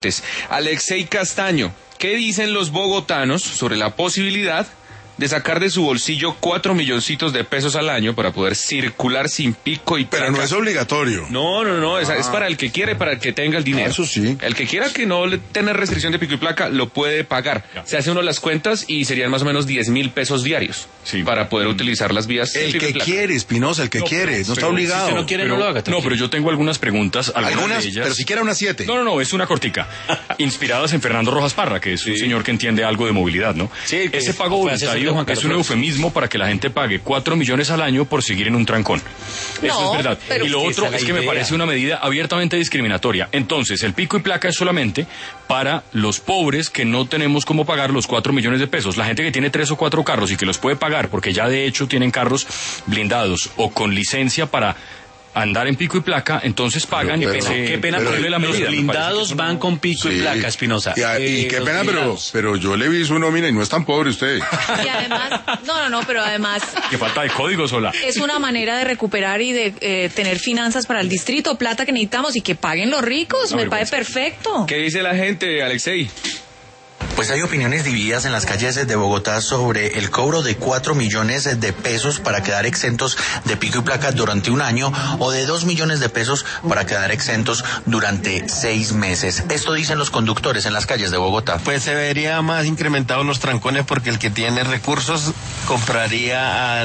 Alexei Castaño, ¿qué dicen los bogotanos sobre la posibilidad de sacar de su bolsillo 4 milloncitos de pesos al año para poder circular sin pico y placa? Pero no es obligatorio. No, es para el que quiere, para el que tenga el dinero. Eso sí. El que quiera que no le tenga restricción de pico y placa, lo puede pagar. Se hace uno las cuentas y serían más o menos 10.000 pesos diarios para poder utilizar las vías. El que quiere, Espinosa, el que quiere, no está obligado. Si no quiere, no lo haga. No, pero yo tengo algunas preguntas. Algunas, de ellas, pero siquiera unas 7. No, es una cortica. Inspiradas en Fernando Rojas Parra, que es un señor que entiende algo de movilidad, ¿no? Sí, ese pago voluntario es un eufemismo para que la gente pague 4 millones al año por seguir en un trancón. Eso es verdad. Y lo otro es que me parece una medida abiertamente discriminatoria. Entonces, el pico y placa es solamente para los pobres que no tenemos cómo pagar los 4 millones de pesos. La gente que tiene 3 o 4 carros y que los puede pagar porque ya de hecho tienen carros blindados o con licencia para andar en pico y placa, entonces pagan. Qué pena ponerle la medida. Los blindados van con pico y placa, Espinosa. Y qué pena, pero yo le vi su nómina y no es tan pobre usted. Y además, pero además... Que falta de código sola. Es una manera de recuperar y de tener finanzas para el distrito, plata que necesitamos y que paguen los ricos, me parece perfecto. ¿Qué dice la gente, Alexei? Pues hay opiniones divididas en las calles de Bogotá sobre el cobro de 4 millones de pesos para quedar exentos de pico y placa durante un año o de 2 millones de pesos para quedar exentos durante 6 meses. Esto dicen los conductores en las calles de Bogotá. Pues se vería más incrementados los trancones porque el que tiene recursos compraría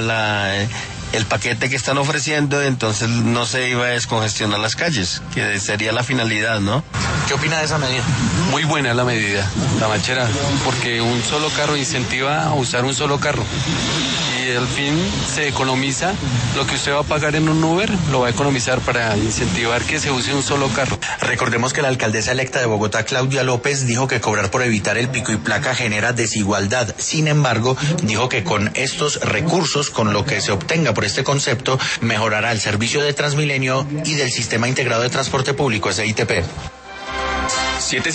el paquete que están ofreciendo, entonces no se iba a descongestionar las calles, que sería la finalidad, ¿no? ¿Qué opina de esa medida? Muy buena la medida, la machera, porque un solo carro incentiva a usar un solo carro. Y al fin se economiza lo que usted va a pagar en un Uber, lo va a economizar para incentivar que se use un solo carro. Recordemos que la alcaldesa electa de Bogotá, Claudia López, dijo que cobrar por evitar el pico y placa genera desigualdad. Sin embargo, dijo que con estos recursos, con lo que se obtenga por este concepto, mejorará el servicio de Transmilenio y del Sistema Integrado de Transporte Público, SITP.